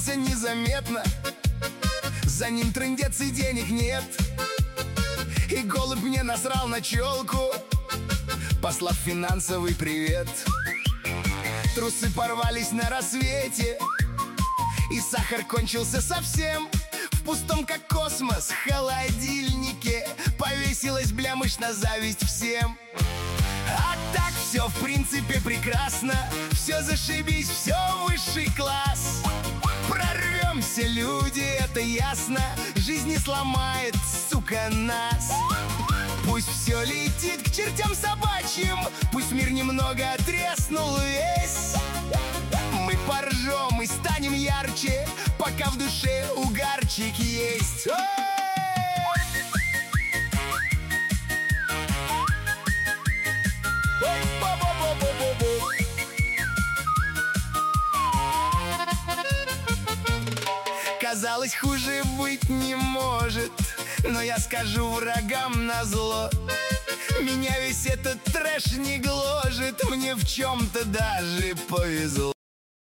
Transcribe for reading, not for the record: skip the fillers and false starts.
пробрался незаметно. За ним трындец и денег нет. И голубь мне насрал на челку, послав финансовый привет. Трусы порвались на рассвете, и сахар кончился совсем. В пустом, как космос, холодильнике повесилась блямыш на зависть всем. А так все в принципе прекрасно, все зашибись, все высший класс. Прорвемся, люди, это ясно, жизнь не сломает, сука, нас. Пусть все летит к чертям собачьим, пусть мир немного треснул весь. Мы поржем и станем ярче, пока в душе угарчик есть. Казалось, хуже быть не может, но я скажу врагам назло: меня весь этот трэш не гложет, мне в чем-то даже повезло.